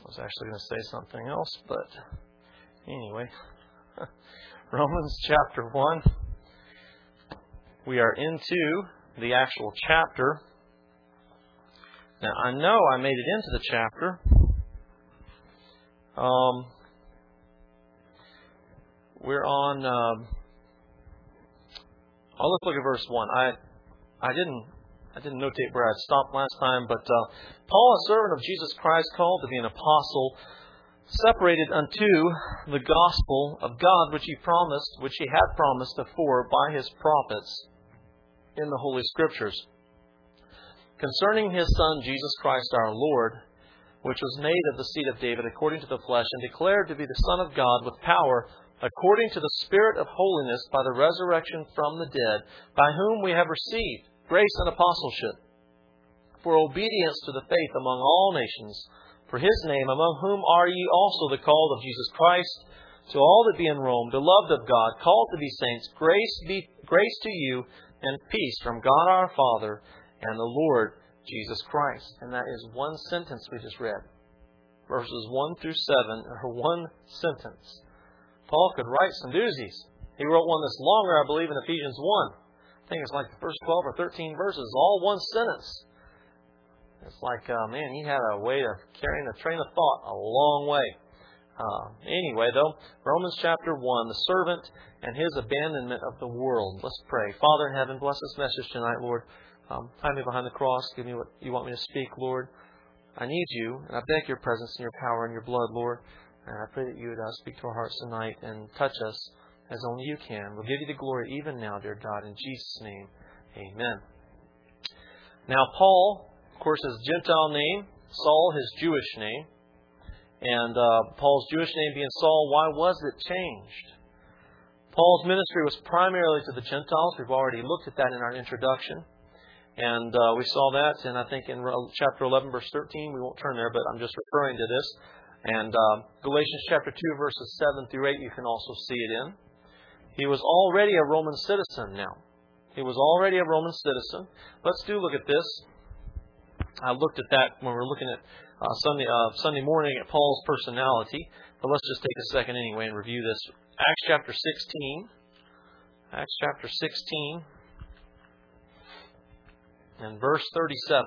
I was actually going to say something else, but anyway. Romans chapter 1. We are into the actual chapter. Now, I know I made it into the chapter. We're on... let's look at verse 1. I didn't notate where I stopped last time, but Paul, a servant of Jesus Christ, called to be an apostle, separated unto the gospel of God, which he had promised afore by his prophets in the Holy Scriptures, concerning his Son, Jesus Christ our Lord, which was made of the seed of David according to the flesh, and declared to be the Son of God with power, according to the Spirit of holiness, by the resurrection from the dead, by whom we have received grace and apostleship, for obedience to the faith among all nations, for his name, among whom are ye also the called of Jesus Christ, to all that be in Rome, beloved of God, called to be saints, grace to you and peace from God our Father and the Lord Jesus Christ. And that is one sentence we just read. Verses 1 through 7 are one sentence. Paul could write some doozies. He wrote one that's longer, I believe, in Ephesians 1. I think it's like the first 12 or 13 verses, all one sentence. It's like, he had a way of carrying a train of thought a long way. Anyway, though, Romans chapter 1, the servant and his abandonment of the world. Let's pray. Father in heaven, bless this message tonight, Lord. Hide me behind the cross. Give me what you want me to speak, Lord. I need you, and I beg your presence and your power and your blood, Lord. And I pray that you would speak to our hearts tonight and touch us as only you can. We'll give you the glory even now, dear God, in Jesus' name. Amen. Now, Paul, of course, his Gentile name, Saul, his Jewish name. And Paul's Jewish name being Saul, why was it changed? Paul's ministry was primarily to the Gentiles. We've already looked at that in our introduction. And we saw that, and I think in chapter 11, verse 13. We won't turn there, but I'm just referring to this. And Galatians chapter 2, verses 7 through 8, you can also see it in. He was already a Roman citizen now. He was already a Roman citizen. Let's look at this. I looked at that when we were looking at Sunday morning at Paul's personality. But let's just take a second anyway and review this. Acts chapter 16. Acts chapter 16. And verse 37.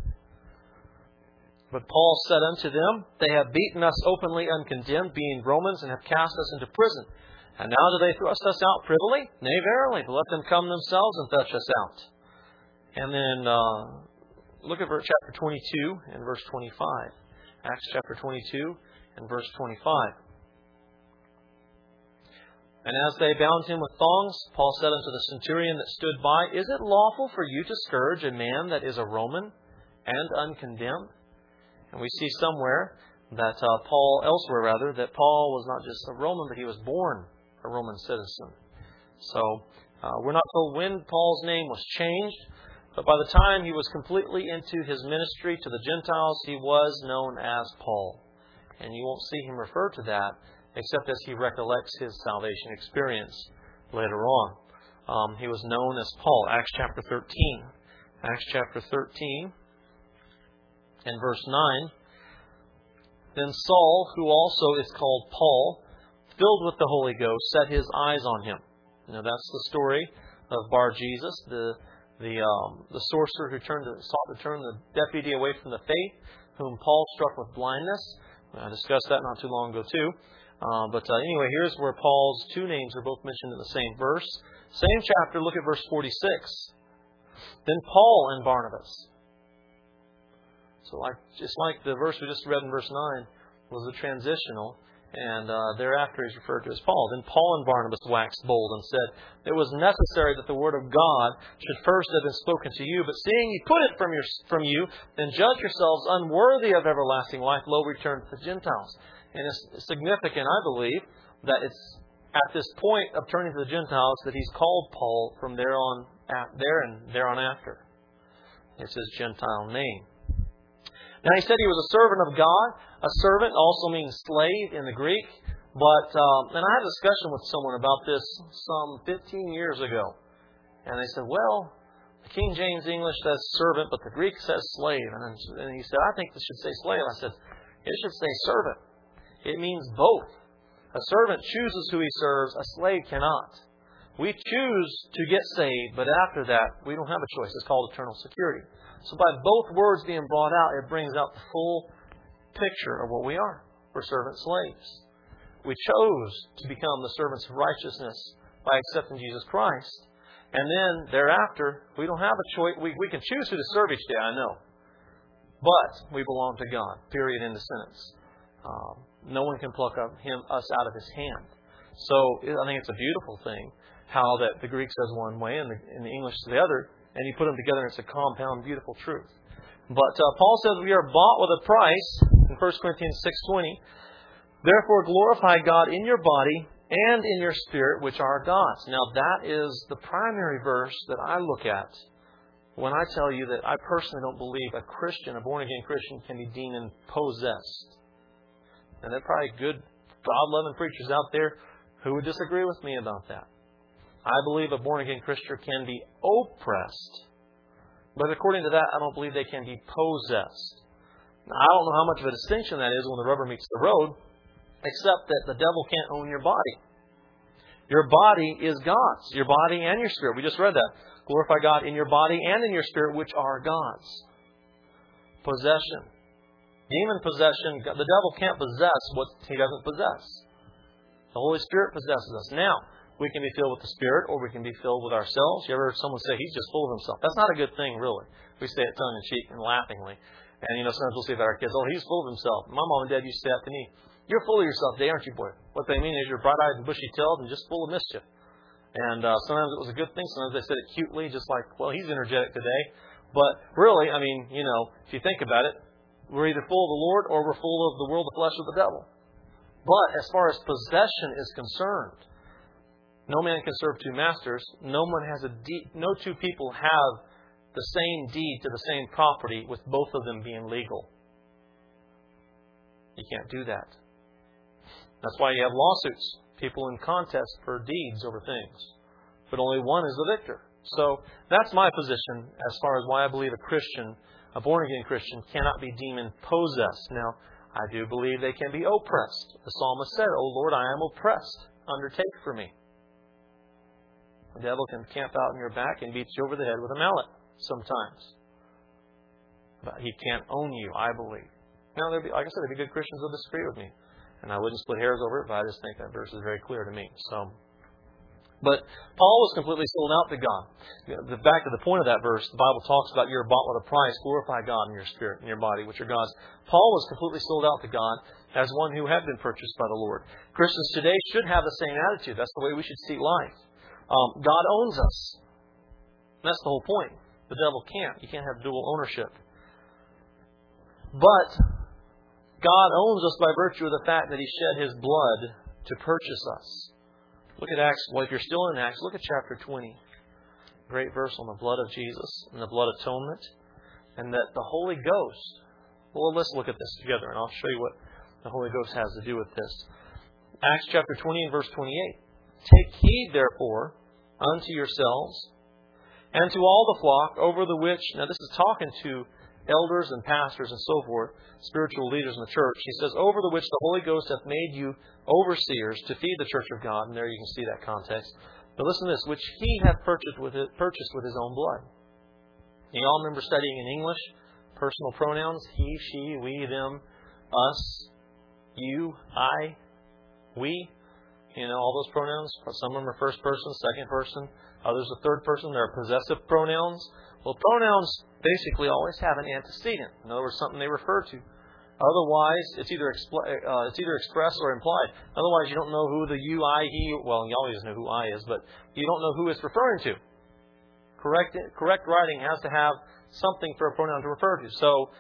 But Paul said unto them, They have beaten us openly uncondemned, being Romans, and have cast us into prison. And now do they thrust us out privily? Nay, verily, but let them come themselves and fetch us out. And then look at chapter 22 and verse 25. Acts chapter 22 and verse 25. And as they bound him with thongs, Paul said unto the centurion that stood by, Is it lawful for you to scourge a man that is a Roman and uncondemned? And we see somewhere that that Paul was not just a Roman, but he was born a Roman citizen. So we're not told when Paul's name was changed, but by the time he was completely into his ministry to the Gentiles, he was known as Paul. And you won't see him refer to that except as he recollects his salvation experience later on. He was known as Paul. Acts chapter 13. Acts chapter 13 and verse 9. Then Saul, who also is called Paul, filled with the Holy Ghost, set his eyes on him. Now that's the story of Bar-Jesus, the sorcerer who sought to turn the deputy away from the faith, whom Paul struck with blindness. I discussed that not too long ago too. But anyway, here's where Paul's two names are both mentioned in the same verse. Same chapter, look at verse 46. Then Paul and Barnabas. So just like the verse we just read in verse 9 was a transitional, and thereafter he's referred to as Paul. Then Paul and Barnabas waxed bold and said, It was necessary that the word of God should first have been spoken to you, but seeing ye put it from you, then judge yourselves unworthy of everlasting life, lo, return to the Gentiles. And it's significant, I believe, that it's at this point of turning to the Gentiles that he's called Paul from there on after. It's his Gentile name. Now he said he was a servant of God. A servant also means slave in the Greek. But and I had a discussion with someone about this some 15 years ago. And they said, well, the King James English says servant, but the Greek says slave. And he said, I think this should say slave. I said, It should say servant. It means both. A servant chooses who he serves. A slave cannot. We choose to get saved, but after that, we don't have a choice. It's called eternal security. So by both words being brought out, it brings out the full picture of what we are. We're servant slaves. We chose to become the servants of righteousness by accepting Jesus Christ. And then thereafter, we don't have a choice. We can choose who to serve each day, I know. But we belong to God. Period. End of sentence. No one can pluck us out of His hand. So I think it's a beautiful thing how that the Greek says one way and the English the other, and you put them together and it's a compound, beautiful truth. But Paul says we are bought with a price in 1 Corinthians 6:20. Therefore glorify God in your body and in your spirit, which are God's. Now that is the primary verse that I look at when I tell you that I personally don't believe a Christian, a born-again Christian, can be demon-possessed. And there are probably good, God-loving preachers out there who would disagree with me about that. I believe a born-again Christian can be oppressed. But according to that, I don't believe they can be possessed. Now, I don't know how much of a distinction that is when the rubber meets the road, except that the devil can't own your body. Your body is God's. Your body and your spirit. We just read that. Glorify God in your body and in your spirit, which are God's. Possession. Demon possession. The devil can't possess what he doesn't possess. The Holy Spirit possesses us. Now, we can be filled with the Spirit or we can be filled with ourselves. You ever heard someone say, he's just full of himself? That's not a good thing, really. We say it tongue-in-cheek and laughingly. And, sometimes we'll say about our kids, oh, he's full of himself. My mom and dad used to say that to me. You're full of yourself today, aren't you, boy? What they mean is you're bright-eyed and bushy-tailed and just full of mischief. And sometimes it was a good thing. Sometimes they said it cutely, just like, well, he's energetic today. But really, if you think about it, we're either full of the Lord or we're full of the world, the flesh, or the devil. But as far as possession is concerned, no man can serve two masters. No two people have the same deed to the same property with both of them being legal. You can't do that. That's why you have lawsuits. People in contest for deeds over things. But only one is the victor. So that's my position as far as why I believe a born-again Christian cannot be demon-possessed. Now, I do believe they can be oppressed. The psalmist said, O Lord, I am oppressed. Undertake for me. The devil can camp out in your back and beat you over the head with a mallet sometimes. But he can't own you, I believe. Now, like I said, there'd be good Christians who disagree with me. And I wouldn't split hairs over it, but I just think that verse is very clear to me. But Paul was completely sold out to God. Back to the point of that verse, the Bible talks about you're bought with a price. Glorify God in your spirit and your body, which are God's. Paul was completely sold out to God as one who had been purchased by the Lord. Christians today should have the same attitude. That's the way we should see life. God owns us. That's the whole point. The devil can't. You can't have dual ownership. But God owns us by virtue of the fact that He shed His blood to purchase us. Look at Acts. Well, if you're still in Acts, look at chapter 20. Great verse on the blood of Jesus and the blood atonement. And that the Holy Ghost. Well, let's look at this together and I'll show you what the Holy Ghost has to do with this. Acts chapter 20 and verse 28. Take heed, therefore, unto yourselves and to all the flock over the which... Now, this is talking to elders and pastors and so forth, spiritual leaders in the church. He says, over the which the Holy Ghost hath made you overseers to feed the church of God. And there you can see that context. But listen to this, which He hath purchased with His own blood. You all remember studying in English, personal pronouns, he, she, we, them, us, you, I, we. All those pronouns. Some of them are first person, second person. Others are third person. There are possessive pronouns. Well, pronouns basically always have an antecedent. In other words, something they refer to. Otherwise, it's either expressed or implied. Otherwise, you don't know who the you, I, he... Well, you always know who I is, but you don't know who it's referring to. Correct writing has to have something for a pronoun to refer to. So,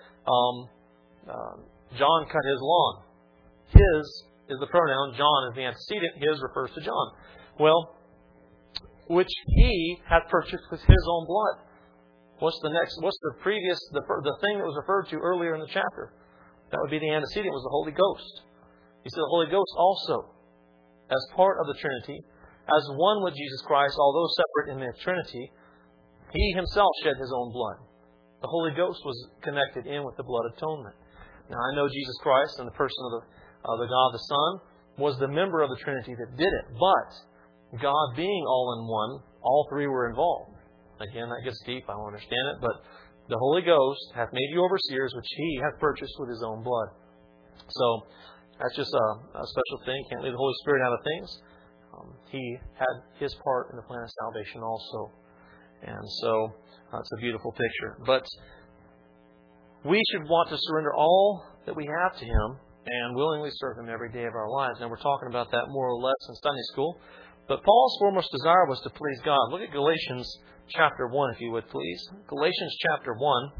John cut his lawn. His is the pronoun. John is the antecedent. His refers to John. Well, which He hath purchased with His own blood. What's the thing that was referred to earlier in the chapter? That would be the antecedent, was the Holy Ghost. He said the Holy Ghost also, as part of the Trinity, as one with Jesus Christ, although separate in the Trinity, He Himself shed His own blood. The Holy Ghost was connected in with the blood atonement. Now, I know Jesus Christ in the person of the God the Son was the member of the Trinity that did it. But God being all in one, all three were involved. Again, that gets deep. I don't understand it. But the Holy Ghost hath made you overseers, which He hath purchased with His own blood. So that's just a special thing. Can't leave the Holy Spirit out of things. He had His part in the plan of salvation also. And so it's a beautiful picture. But we should want to surrender all that we have to Him and willingly serve Him every day of our lives. Now, we're talking about that more or less in Sunday school. But Paul's foremost desire was to please God. Look at Galatians chapter 1, if you would, please. Galatians chapter 1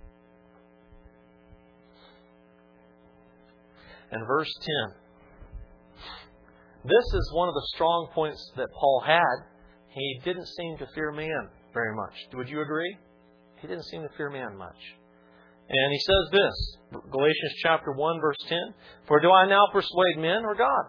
and verse 10. This is one of the strong points that Paul had. He didn't seem to fear man very much. Would you agree? He didn't seem to fear man much. And he says this, Galatians chapter 1, verse 10, For do I now persuade men or God?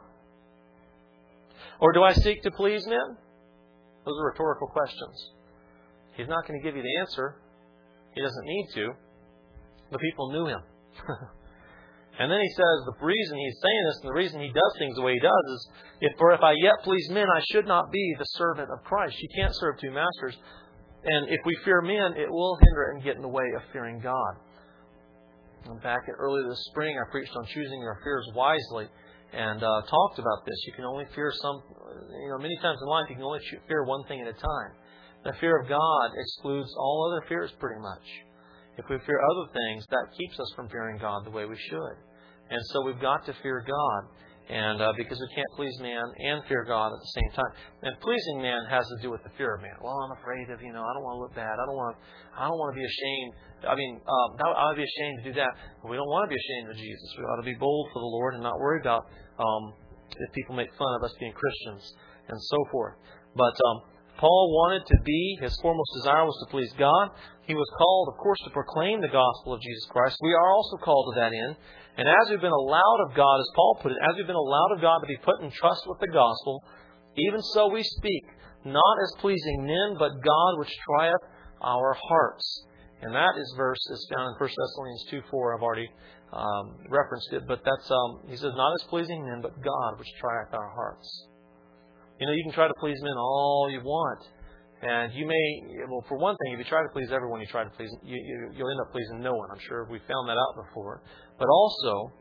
Or do I seek to please men? Those are rhetorical questions. He's not going to give you the answer. He doesn't need to. The people knew him. And then he says the reason he's saying this and the reason he does things the way he does is, if I yet please men, I should not be the servant of Christ. You can't serve two masters. And if we fear men, it will hinder and get in the way of fearing God. And back earlier this spring, I preached on choosing your fears wisely and talked about this. You can only fear many times in life you can only fear one thing at a time. The fear of God excludes all other fears pretty much. If we fear other things, that keeps us from fearing God the way we should. And so we've got to fear God. And because we can't please man and fear God at the same time. And pleasing man has to do with the fear of man. Well, I'm afraid of, I don't want to look bad. I don't want to be ashamed. I would be ashamed to do that. But we don't want to be ashamed of Jesus. We ought to be bold for the Lord and not worry about if people make fun of us being Christians and so forth. But Paul wanted to be, his foremost desire was to please God. He was called, of course, to proclaim the gospel of Jesus Christ. We are also called to that end. And as we've been allowed of God, as Paul put it, as we've been allowed of God to be put in trust with the gospel, even so we speak, not as pleasing men, but God which trieth our hearts. And that verse is found in 1 Thessalonians 2:4. I've already referenced it, but that's he says, not as pleasing men, but God which trieth our hearts. You can try to please men all you want. And you may, for one thing, if you try to please everyone, you'll end up pleasing no one. I'm sure we found that out before. But also,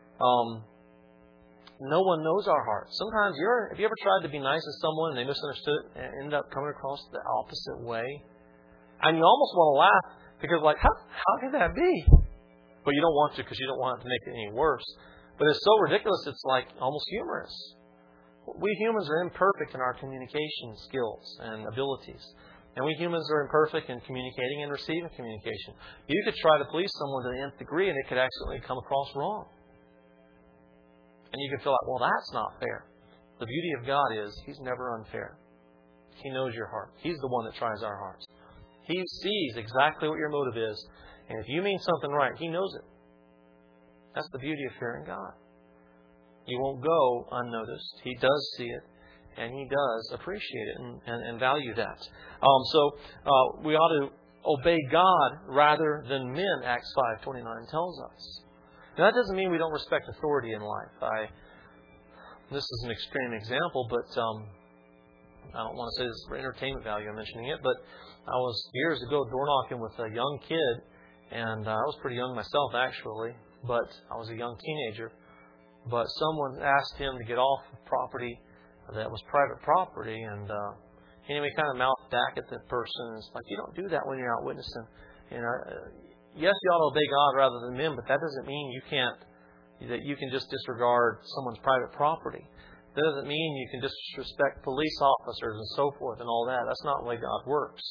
no one knows our hearts. Sometimes, have you ever tried to be nice to someone and they misunderstood it and ended up coming across the opposite way? And you almost want to laugh because, how can that be? But you don't want to because you don't want it to make it any worse. But it's so ridiculous, it's almost humorous. We humans are imperfect in our communication skills and abilities. And we humans are imperfect in communicating and receiving communication. You could try to please someone to the nth degree and it could accidentally come across wrong. And you could feel like, well, that's not fair. The beauty of God is He's never unfair. He knows your heart. He's the one that tries our hearts. He sees exactly what your motive is. And if you mean something right, He knows it. That's the beauty of fearing God. You won't go unnoticed. He does see it, and He does appreciate it and value that. So we ought to obey God rather than men, Acts 5:29 tells us. Now, that doesn't mean we don't respect authority in life. This is an extreme example, but I don't want to say this for entertainment value, I'm mentioning it, but I was years ago door knocking with a young kid, and I was pretty young myself, actually, but I was a young teenager. But someone asked him to get off property that was private property, and anyway, kind of mouthed back at the person. It's like, you don't do that when you're out witnessing. Yes, you ought to obey God rather than men, but that doesn't mean that you can just disregard someone's private property. That doesn't mean you can disrespect police officers and so forth and all that. That's not the way God works.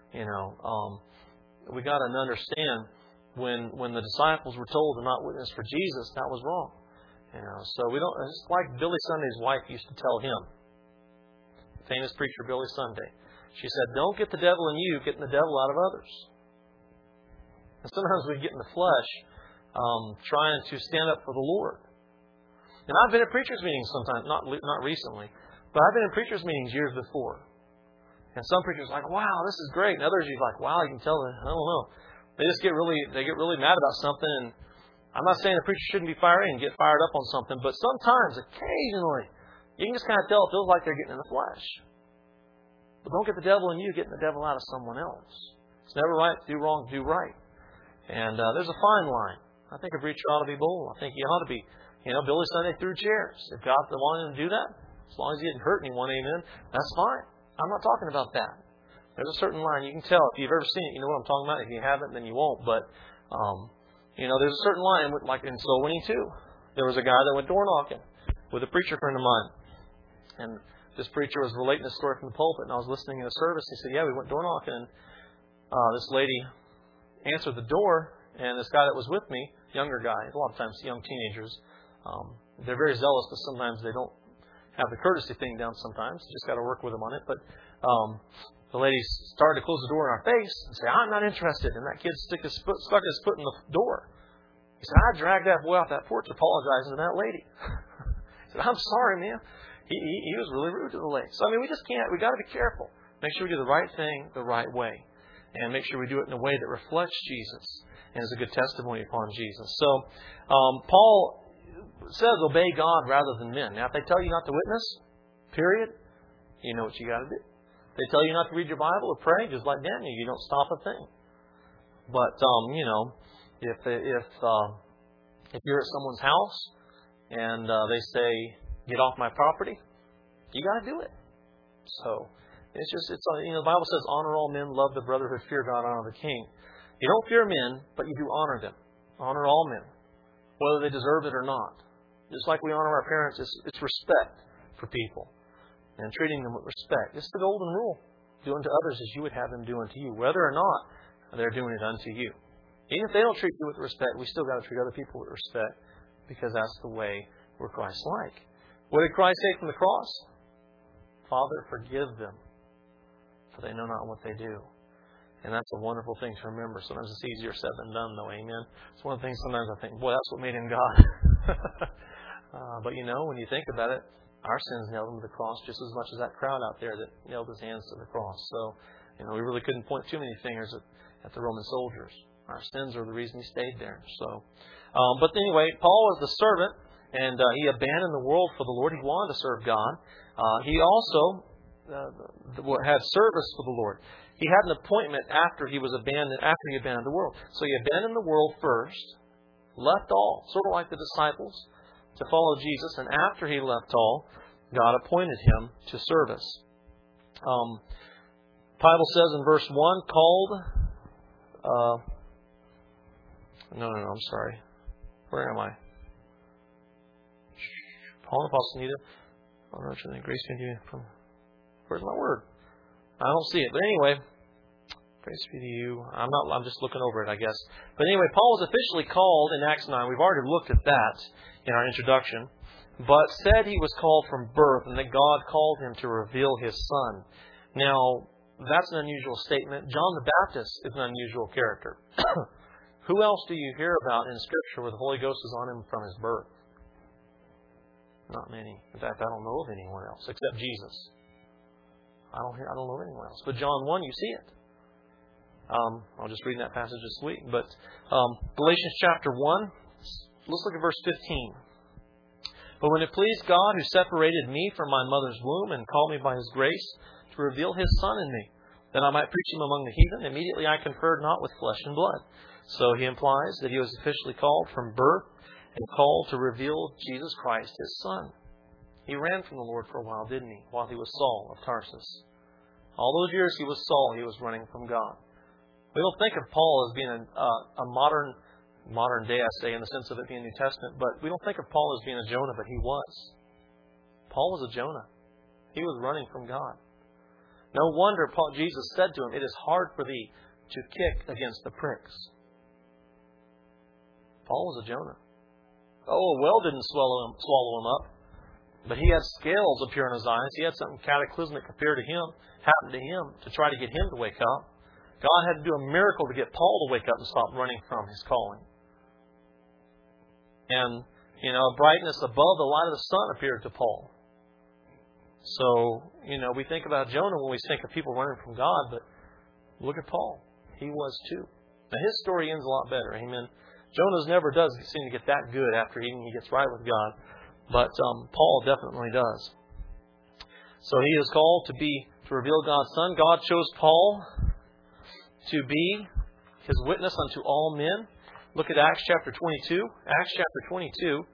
We got to understand when the disciples were told to not witness for Jesus, that was wrong. So we don't. It's like Billy Sunday's wife used to tell him. Famous preacher Billy Sunday. She said, "Don't get the devil in you, get the devil out of others." And sometimes we get in the flesh, trying to stand up for the Lord. And I've been at preachers' meetings sometimes, not recently, but I've been in preachers' meetings years before. And some preachers are like, "Wow, this is great," and others are like, "Wow, you can tell that I don't know." They get really mad about something, and I'm not saying the preacher shouldn't be fiery and get fired up on something, but sometimes, occasionally, you can just kind of tell it feels like they're getting in the flesh. But don't get the devil in you getting the devil out of someone else. It's never right to do wrong, to do right. And there's a fine line. I think a preacher ought to be bold. I think he ought to be, Billy Sunday threw chairs. If God wanted him to do that, as long as he didn't hurt anyone, amen, that's fine. I'm not talking about that. There's a certain line. You can tell. If you've ever seen it, you know what I'm talking about. If you haven't, then you won't. But, there's a certain line, like in soul winning too. There was a guy that went door knocking with a preacher friend of mine. And this preacher was relating a story from the pulpit, and I was listening in the service. He said, yeah, we went door knocking. And this lady answered the door, and this guy that was with me, younger guy, a lot of times young teenagers, they're very zealous, but sometimes they don't have the courtesy thing down sometimes. You just got to work with them on it. But the lady started to close the door in our face and say, I'm not interested. And that kid stuck his foot in the door. He said, I dragged that boy off that porch apologizing to that lady. He said, I'm sorry, man. He was really rude to the lady. So, we just can't. We got to be careful. Make sure we do the right thing the right way. And make sure we do it in a way that reflects Jesus and is a good testimony upon Jesus. So, Paul says obey God rather than men. Now, if they tell you not to witness, period, you know what you got to do. If they tell you not to read your Bible or pray, just like Daniel, you don't stop a thing. But, if you're at someone's house and they say, get off my property, you got to do it. So, the Bible says, honor all men, love the brotherhood, fear God, honor the king. You don't fear men, but you do honor them. Honor all men, whether they deserve it or not. Just like we honor our parents, it's respect for people and treating them with respect. It's the golden rule. Do unto others as you would have them do unto you, whether or not they're doing it unto you. Even if they don't treat you with respect, we still got to treat other people with respect because that's the way we're Christ-like. What did Christ say from the cross? Father, forgive them, for they know not what they do. And that's a wonderful thing to remember. Sometimes it's easier said than done, though. Amen. It's one of the things sometimes I think, boy, that's what made him God. But when you think about it, our sins nailed him to the cross just as much as that crowd out there that nailed his hands to the cross. So, we really couldn't point too many fingers at the Roman soldiers. Our sins are the reason he stayed there. So, but anyway, Paul was the servant, and he abandoned the world for the Lord. He wanted to serve God. He also had service for the Lord. He had an appointment after he abandoned the world. So he abandoned the world first, left all, sort of like the disciples, to follow Jesus. And after he left all, God appointed him to service. Bible says in verse 1, called... I'm sorry. Where am I? Paul and Apostle Nita. Grace be to you from... Where's my word? I don't see it. But anyway, grace be to you. I'm just looking over it, I guess. But anyway, Paul was officially called in Acts 9. We've already looked at that in our introduction. But said he was called from birth and that God called him to reveal His Son. Now, that's an unusual statement. John the Baptist is an unusual character. Who else do you hear about in Scripture where the Holy Ghost is on him from his birth? Not many. In fact, I don't know of anyone else except Jesus. I don't know of anyone else. But John 1, you see it. I'll just read that passage this week. But Galatians chapter 1, let's look at verse 15. But when it pleased God who separated me from my mother's womb and called me by His grace to reveal His Son in me, that I might preach Him among the heathen, immediately I conferred not with flesh and blood. So he implies that he was officially called from birth and called to reveal Jesus Christ, His Son. He ran from the Lord for a while, didn't he? While he was Saul of Tarsus. All those years he was Saul, he was running from God. We don't think of Paul as being a modern day, I say, in the sense of it being New Testament, but we don't think of Paul as being a Jonah, but he was. Paul was a Jonah. He was running from God. No wonder Jesus said to him, it is hard for thee to kick against the pricks. Paul was a Jonah. Oh, a well didn't swallow him up. But he had scales appear in his eyes. He had something cataclysmic happen to him to try to get him to wake up. God had to do a miracle to get Paul to wake up and stop running from his calling. And, a brightness above the light of the sun appeared to Paul. So, we think about Jonah when we think of people running from God, but look at Paul. He was too. Now, his story ends a lot better. Amen. Jonah never does seem to get that good after he gets right with God. But Paul definitely does. So he is called to reveal God's Son. God chose Paul to be His witness unto all men. Look at Acts chapter 22. Acts chapter 22.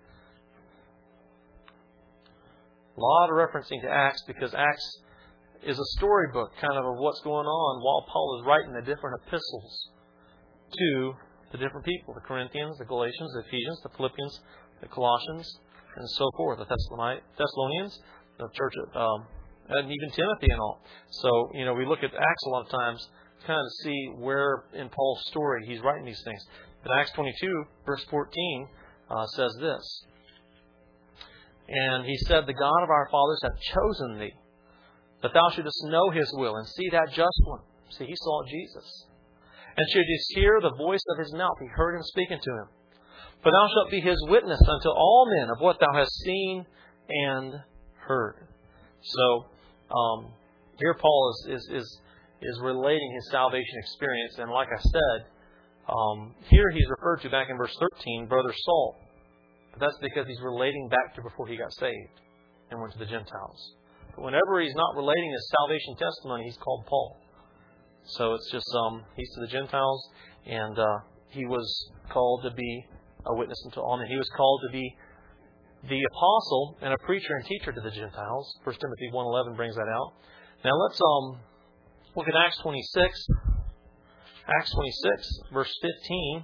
A lot of referencing to Acts because Acts is a storybook kind of what's going on while Paul is writing the different epistles to the different people. The Corinthians, the Galatians, the Ephesians, the Philippians, the Colossians, and so forth. The Thessalonians, the church of, and even Timothy and all. So, we look at Acts a lot of times to kind of see where in Paul's story he's writing these things. But Acts 22, verse 14, says this. And he said, the God of our fathers hath chosen thee, that thou shouldest know His will, and see that just one. See, he saw Jesus. And shouldest hear the voice of His mouth. He heard Him speaking to him. For thou shalt be His witness unto all men of what thou hast seen and heard. So, here Paul is relating his salvation experience. And like I said, here he's referred to back in verse 13, Brother Saul. But that's because he's relating back to before he got saved and went to the Gentiles. But whenever he's not relating his salvation testimony, he's called Paul. So it's just, he's to the Gentiles, and he was called to be a witness unto all men. He was called to be the apostle and a preacher and teacher to the Gentiles. 1 Timothy 1:11 brings that out. Now let's look at Acts 26. Acts 26, verse 15.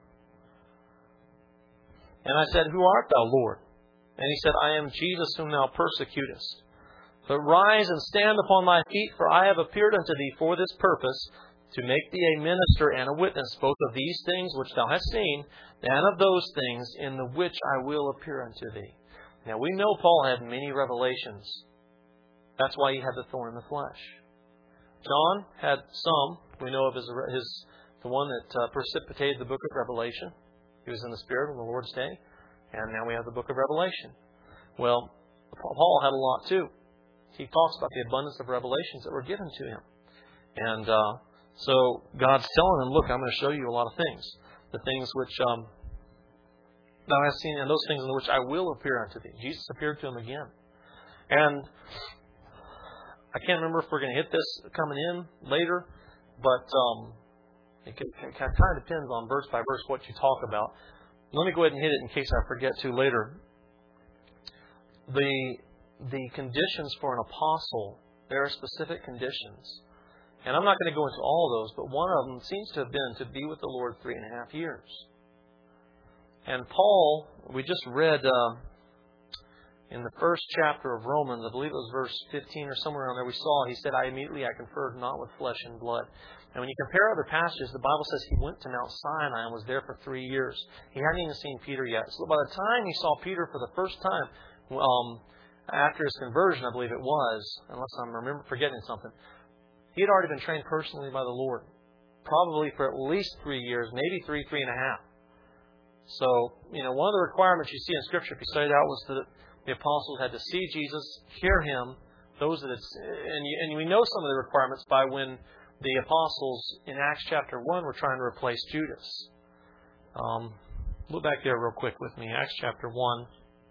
And I said, Who art thou, Lord? And He said, I am Jesus whom thou persecutest. But rise and stand upon thy feet, for I have appeared unto thee for this purpose, to make thee a minister and a witness both of these things which thou hast seen, and of those things in the which I will appear unto thee. Now we know Paul had many revelations. That's why he had the thorn in the flesh. John had some. We know of the one that precipitated the book of Revelation. He was in the Spirit on the Lord's day. And now we have the book of Revelation. Well, Paul had a lot too. He talks about the abundance of revelations that were given to him. And so God's telling him, look, I'm going to show you a lot of things. The things which thou hast seen, and those things in which I will appear unto thee. Jesus appeared to him again. And I can't remember if we're going to hit this coming in later, but it kind of depends on verse by verse what you talk about. Let me go ahead and hit it in case I forget to later. The conditions for an apostle, there are specific conditions. And I'm not going to go into all of those, but one of them seems to have been to be with the Lord 3.5 years. And Paul, we just read in the first chapter of Romans, I believe it was verse 15 or somewhere around there, we saw, he said, I conferred not with flesh and blood. And when you compare other passages, the Bible says he went to Mount Sinai and was there for 3 years. He hadn't even seen Peter yet. So by the time he saw Peter for the first time, after his conversion, I believe it was, unless I'm forgetting something, he had already been trained personally by the Lord. Probably for at least 3 years, maybe 3.5. So, one of the requirements you see in Scripture, if you study it out, was that the apostles had to see Jesus, hear Him. And we know some of the requirements by when the apostles in Acts chapter 1 were trying to replace Judas. Look back there real quick with me. Acts chapter 1.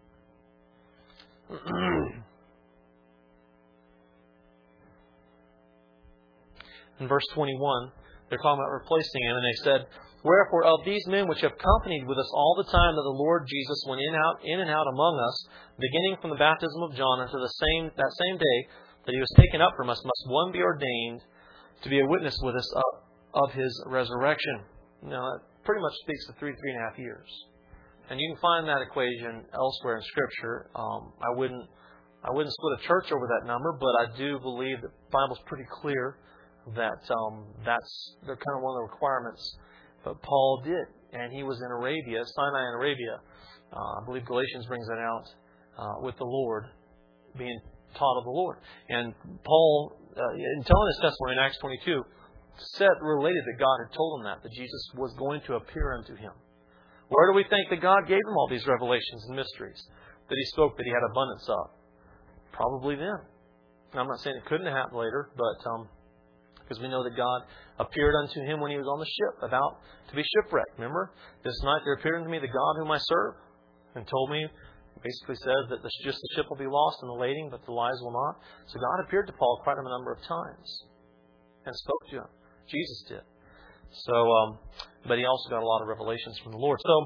In verse 21, they're talking about replacing him, and they said, Wherefore of these men which have companied with us all the time that the Lord Jesus went in and out among us, beginning from the baptism of John unto that same day that He was taken up from us, must one be ordained to be a witness with us of His resurrection. Now, that pretty much speaks to 3.5 years. And you can find that equation elsewhere in Scripture. I wouldn't split a church over that number, but I do believe that the Bible's pretty clear that they're kind of one of the requirements. But Paul did, and he was in Arabia, Sinai in Arabia. I believe Galatians brings that out with the Lord, being taught of the Lord. And Paul, in telling his testimony in Acts 22, related that God had told him that Jesus was going to appear unto him. Where do we think that God gave him all these revelations and mysteries that He spoke that He had abundance of? Probably then. Now, I'm not saying it couldn't have happened later, but Because we know that God appeared unto him when he was on the ship, about to be shipwrecked. Remember? This night there appeared unto me the God whom I serve, and told me, basically says that the ship will be lost in the lading, but the lives will not. So God appeared to Paul quite a number of times and spoke to him. Jesus did. So, but he also got a lot of revelations from the Lord. So,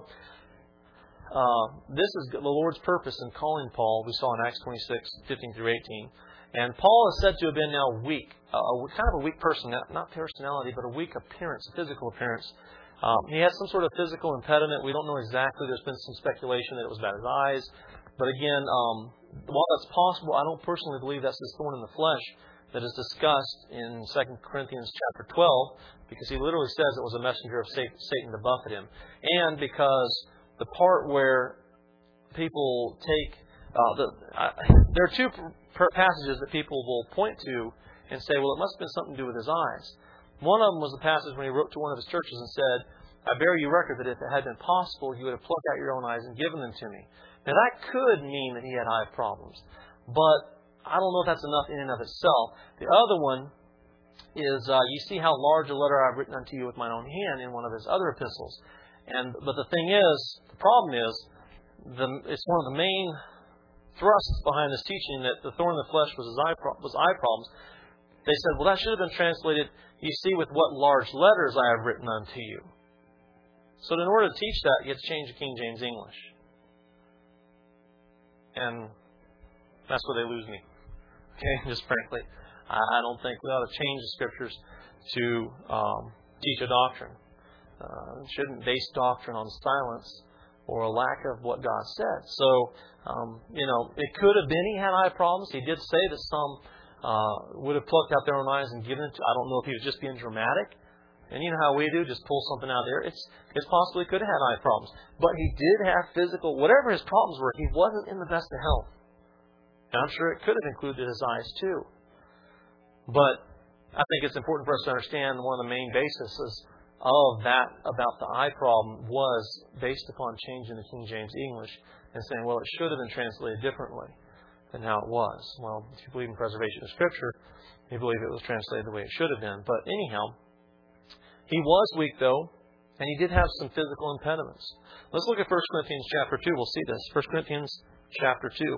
this is the Lord's purpose in calling Paul. We saw in Acts 26, 15 through 18. And Paul is said to have been now weak, kind of a weak person, not personality, but a weak appearance, a physical appearance. He has some sort of physical impediment. We don't know exactly. There's been some speculation that it was about his eyes. But again, while that's possible, I don't personally believe that's his thorn in the flesh that is discussed in 2 Corinthians chapter 12, because he literally says it was a messenger of Satan to buffet him. And because the part where people take... there are two passages that people will point to and say, well, it must have been something to do with his eyes. One of them was the passage when he wrote to one of his churches and said, I bear you record that if it had been possible, you would have plucked out your own eyes and given them to me. Now, that could mean that he had eye problems. But I don't know if that's enough in and of itself. The other one is, you see how large a letter I've written unto you with mine own hand in one of his other epistles. But the thing is, the problem is, it's one of the main thrusts behind this teaching that the thorn in the flesh was eye problems. They said, well, that should have been translated, you see with what large letters I have written unto you. So in order to teach that, you have to change the King James English. And that's where they lose me. Okay, just frankly. I don't think we ought to change the Scriptures to teach a doctrine. Shouldn't base doctrine on silence or a lack of what God said. So, it could have been he had eye problems. He did say that some would have plucked out their own eyes and given it to... I don't know if he was just being dramatic. And you know how we do, just pull something out there. It's possibly could have had eye problems. But he did have physical... Whatever his problems were, he wasn't in the best of health. And I'm sure it could have included his eyes too. But I think it's important for us to understand one of the main bases of that about the eye problem was based upon changing the King James English and saying, well, it should have been translated differently than how it was. Well, if you believe in preservation of Scripture, you believe it was translated the way it should have been. But anyhow, he was weak, though, and he did have some physical impediments. Let's look at 1 Corinthians chapter 2. We'll see this. 1 Corinthians chapter 2.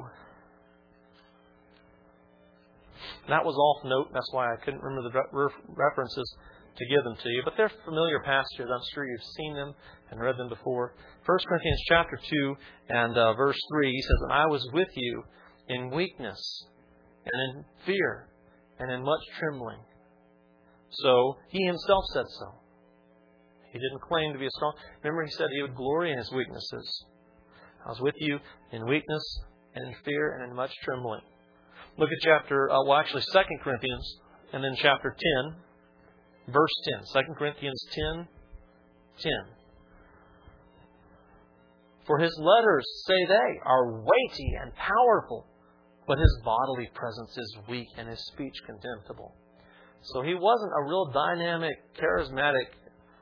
That was off note. That's why I couldn't remember the references to give them to you. But they're familiar passages. I'm sure you've seen them and read them before. 1 Corinthians chapter 2 and verse 3, he says, and I was with you in weakness and in fear and in much trembling. So he himself said so. He didn't claim to be a strong... Remember, he said he would glory in his weaknesses. I was with you in weakness and in fear and in much trembling. Look at chapter... 2 Corinthians and then chapter 10, verse 10. 2 Corinthians 10:10. For his letters, say they, are weighty and powerful, but his bodily presence is weak and his speech contemptible. So he wasn't a real dynamic, charismatic...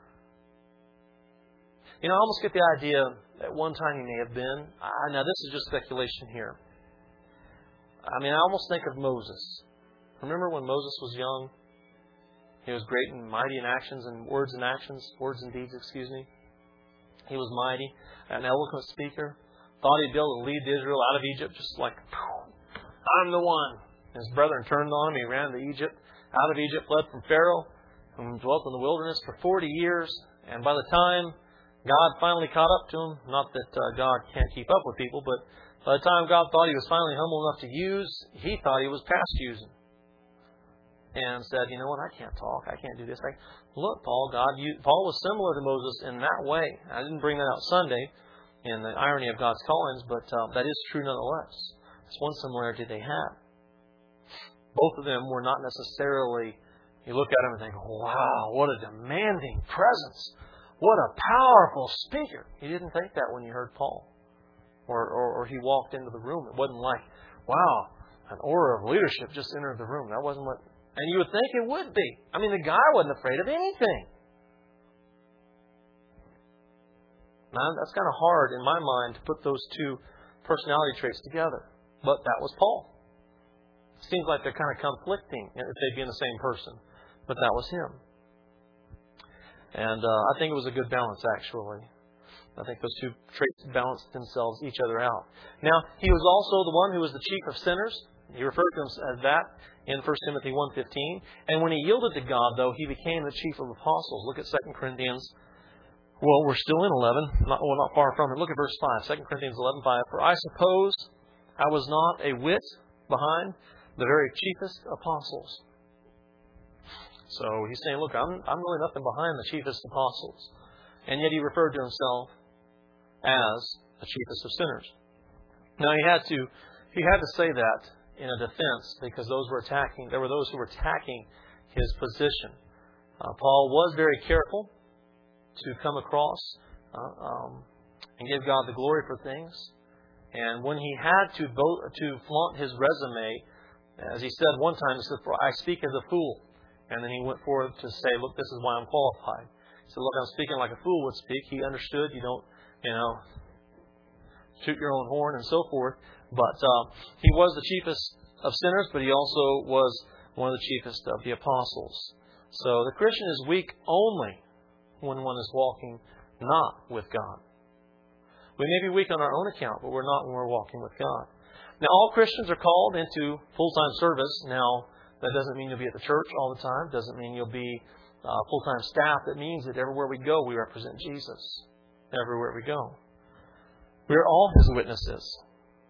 I almost get the idea at one time he may have been. Now, this is just speculation here. I almost think of Moses. Remember when Moses was young? He was great and mighty in actions and words and deeds, He was mighty, an eloquent speaker. Thought he'd be able to lead Israel out of Egypt just like, I'm the one. His brethren turned on him. He ran to Egypt, out of Egypt, fled from Pharaoh, and dwelt in the wilderness for 40 years. And by the time God finally caught up to him, not that God can't keep up with people, but by the time God thought he was finally humble enough to use, he thought he was past using. And said, you know what, I can't talk, I can't do this. Look, Paul was similar to Moses in that way. I didn't bring that out Sunday in the irony of God's callings, but that is true nonetheless. It's one similarity they had. Both of them were not necessarily, you look at them and think, wow, what a demanding presence. What a powerful speaker. You didn't think that when you heard Paul. Or he walked into the room. It wasn't like, wow, an aura of leadership just entered the room. That wasn't what... And you would think it would be. The guy wasn't afraid of anything. Now, that's kind of hard in my mind to put those two personality traits together. But that was Paul. It seems like they're kind of conflicting if they'd be in the same person. but that was him. And I think it was a good balance, actually. I think those two traits balanced themselves each other out. Now, he was also the one who was the chief of sinners. He referred to him as that in 1 Timothy 1:15. And when he yielded to God, though, he became the chief of apostles. Look at 2 Corinthians. Well, we're still in 11. Not far from it. Look at verse 5. 2 Corinthians 11:5. For I suppose I was not a whit behind the very chiefest apostles. So he's saying, look, I'm really nothing behind the chiefest apostles. And yet he referred to himself as the chiefest of sinners. Now he had to say that in a defense, because there were those who were attacking his position. Paul was very careful to come across and give God the glory for things. And when he had to flaunt his resume, as he said one time, he said, "For I speak as a fool." And then he went forward to say, "Look, this is why I'm qualified." He said, "Look, I'm speaking like a fool would speak." He understood. You don't, shoot your own horn and so forth. But he was the chiefest of sinners, but he also was one of the chiefest of the apostles. So the Christian is weak only when one is walking not with God. We may be weak on our own account, but we're not when we're walking with God. Now, all Christians are called into full-time service. Now, that doesn't mean you'll be at the church all the time. Doesn't mean you'll be full-time staff. That means that everywhere we go, we represent Jesus. Everywhere we go. We are all His witnesses.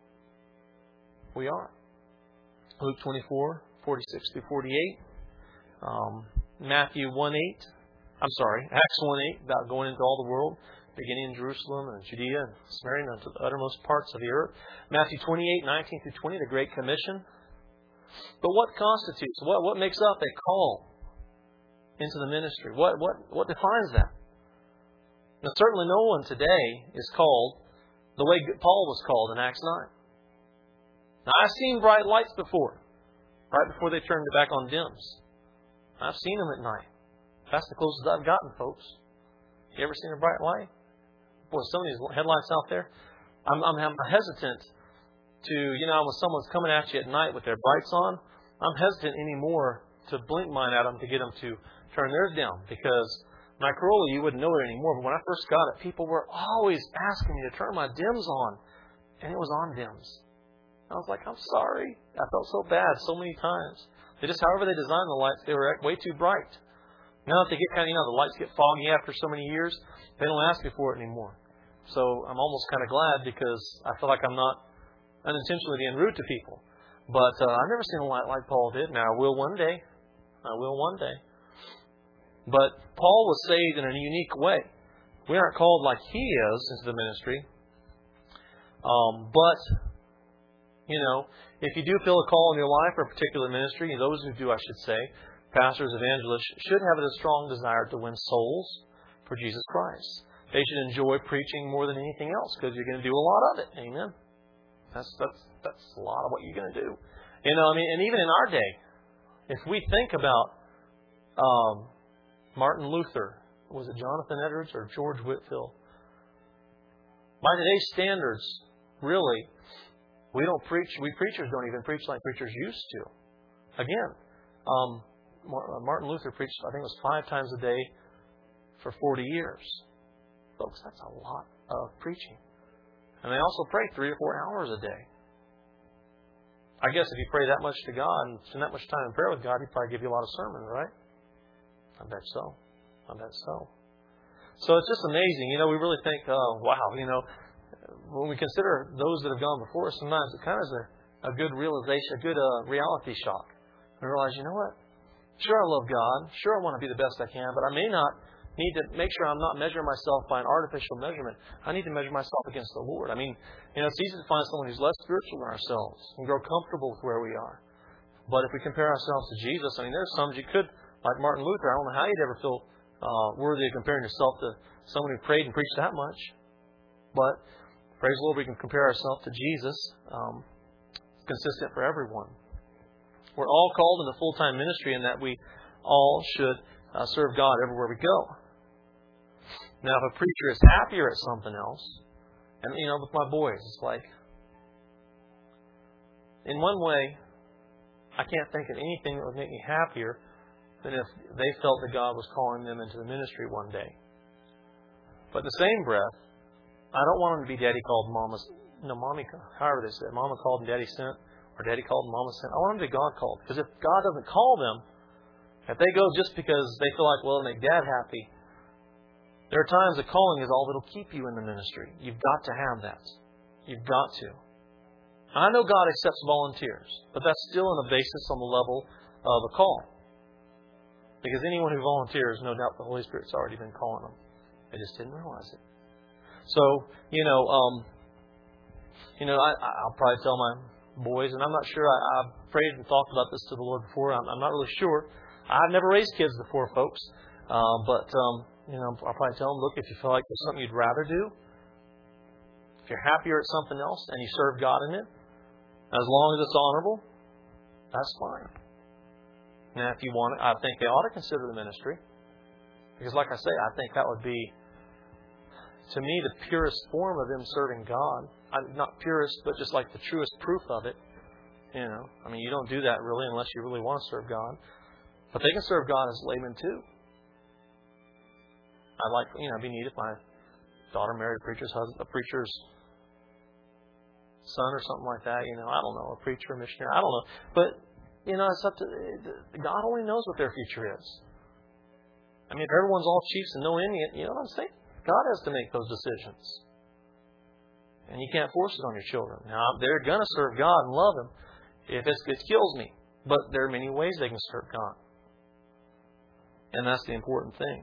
We are. Luke 24, 46 through 48. Matthew 1:8. Acts 1:8, about going into all the world, beginning in Jerusalem and Judea and Samaria and to the uttermost parts of the earth. Matthew 28:19 through 20, the Great Commission. But what constitutes, what makes up a call into the ministry? What defines that? Now, certainly no one today is called the way Paul was called in Acts 9. Now, I've seen bright lights before, right before they turned back on dims. I've seen them at night. That's the closest I've gotten, folks. You ever seen a bright light? Boy, some of these headlights out there, I'm hesitant to, when someone's coming at you at night with their brights on, I'm hesitant anymore to blink mine at them to get them to turn theirs down. Because my Corolla, you wouldn't know it anymore, but when I first got it, people were always asking me to turn my dims on. And it was on dims. I was like, I'm sorry. I felt so bad so many times. However they designed the lights, they were way too bright. Now that they get the lights get foggy after so many years, they don't ask me for it anymore. So I'm almost kind of glad, because I feel like I'm not unintentionally being rude to people. But I've never seen a light like Paul did. Now, I will one day. But Paul was saved in a unique way. We aren't called like he is into the ministry. But, if you do feel a call in your life for a particular ministry, those who do, I should say, pastors, evangelists, should have a strong desire to win souls for Jesus Christ. They should enjoy preaching more than anything else, because you're going to do a lot of it. Amen. That's a lot of what you're going to do. And even in our day, if we think about Martin Luther, was it Jonathan Edwards or George Whitefield? By today's standards, really, we preachers don't even preach like preachers used to. Again, Martin Luther preached, I think it was 5 times a day for 40 years. Folks, that's a lot of preaching. And they also pray 3 or 4 hours a day. I guess if you pray that much to God and spend that much time in prayer with God, He'd probably give you a lot of sermons, right? I bet so. So it's just amazing. We really think, wow, when we consider those that have gone before us, sometimes it kind of is a good realization, a good reality shock. We realize, you know what? Sure, I love God. Sure, I want to be the best I can, but I may not need to make sure I'm not measuring myself by an artificial measurement. I need to measure myself against the Lord. It's easy to find someone who's less spiritual than ourselves and grow comfortable with where we are. But if we compare ourselves to Jesus, there's some you could, like Martin Luther, I don't know how you'd ever feel worthy of comparing yourself to someone who prayed and preached that much. But praise the Lord, we can compare ourselves to Jesus. Consistent for everyone. We're all called into full-time ministry, in that we all should serve God everywhere we go. Now, if a preacher is happier at something else, and with my boys, it's like, in one way, I can't think of anything that would make me happier than if they felt that God was calling them into the ministry one day. But in the same breath, I don't want them to be daddy called mama's, mommy, however they said, mama called and daddy sent, or daddy called and mama sent. I want them to be God called. Because if God doesn't call them, if they go just because they feel like, well, it'll make dad happy, there are times that calling is all that'll keep you in the ministry. You've got to have that. You've got to. I know God accepts volunteers, but that's still on the basis on the level of a call. Because anyone who volunteers, no doubt the Holy Spirit's already been calling them. They just didn't realize it. So, I'll probably tell my boys, and I'm not sure, I've prayed and talked about this to the Lord before. I'm not really sure. I've never raised kids before, folks. I'll probably tell them, look, if you feel like there's something you'd rather do, if you're happier at something else and you serve God in it, as long as it's honorable, that's fine. Now, if you want it, I think they ought to consider the ministry. Because like I say, I think that would be, to me, the purest form of them serving God. Not purest, but just like the truest proof of it. You don't do that really unless you really want to serve God. But they can serve God as laymen too. I'd like, it'd be neat if my daughter married a preacher's husband, a preacher's son or something like that. I don't know, a preacher, a missionary, I don't know. But, it's up to, God only knows what their future is. If everyone's all chiefs and no Indian, you know what I'm saying? God has to make those decisions. And you can't force it on your children. Now, they're going to serve God and love Him if it kills me. But there are many ways they can serve God. And that's the important thing.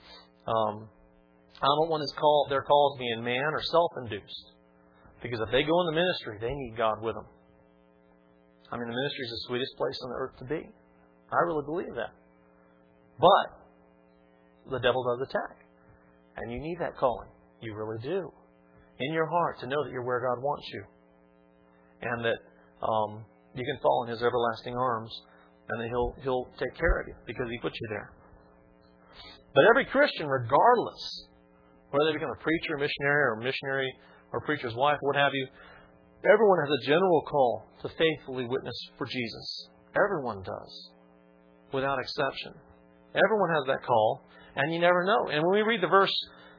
I don't want their calls being man or self-induced. Because if they go in the ministry, they need God with them. The ministry is the sweetest place on the earth to be. I really believe that. But the devil does attack. And you need that calling. You really do. In your heart to know that you're where God wants you. And that you can fall in His everlasting arms. And that He'll take care of you because He put you there. But every Christian, regardless, whether they become a preacher, missionary, or preacher's wife, what have you, everyone has a general call to faithfully witness for Jesus. Everyone does. Without exception. Everyone has that call. And you never know. And when we read the verse,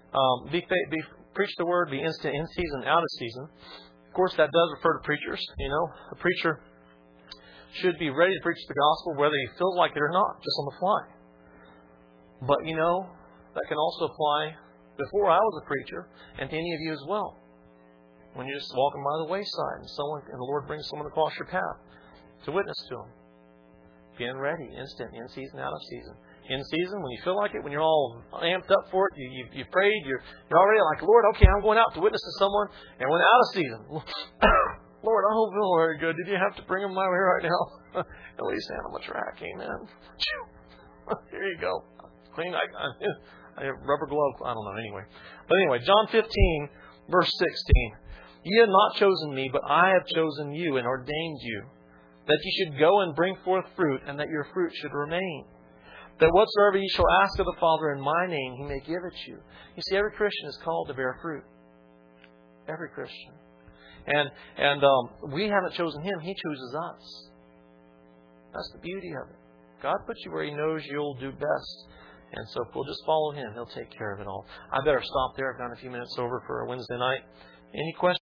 preach the word, be instant in season, out of season. Of course, that does refer to preachers. A preacher should be ready to preach the gospel whether he feels like it or not, just on the fly. But, that can also apply before I was a preacher and to any of you as well. When you're just walking by the wayside and the Lord brings someone across your path to witness to them. Being ready, instant, in season, out of season. In season, when you feel like it, when you're all amped up for it, you prayed, you're already like, Lord, okay, I'm going out to witness to someone. And when out of season, Lord, I hope feel very good. Did you have to bring them my way right now? At least hand them a track, amen. Here you go. Clean, I rubber glove, I don't know, anyway. But anyway, John 15, verse 16. Ye have not chosen me, but I have chosen you and ordained you, that ye should go and bring forth fruit, and that your fruit should remain. That whatsoever ye shall ask of the Father in my name, He may give it you. You see, every Christian is called to bear fruit. Every Christian. And we haven't chosen Him, He chooses us. That's the beauty of it. God puts you where He knows you'll do best. And so if we'll just follow Him, He'll take care of it all. I better stop there. I've gone a few minutes over for a Wednesday night. Any questions?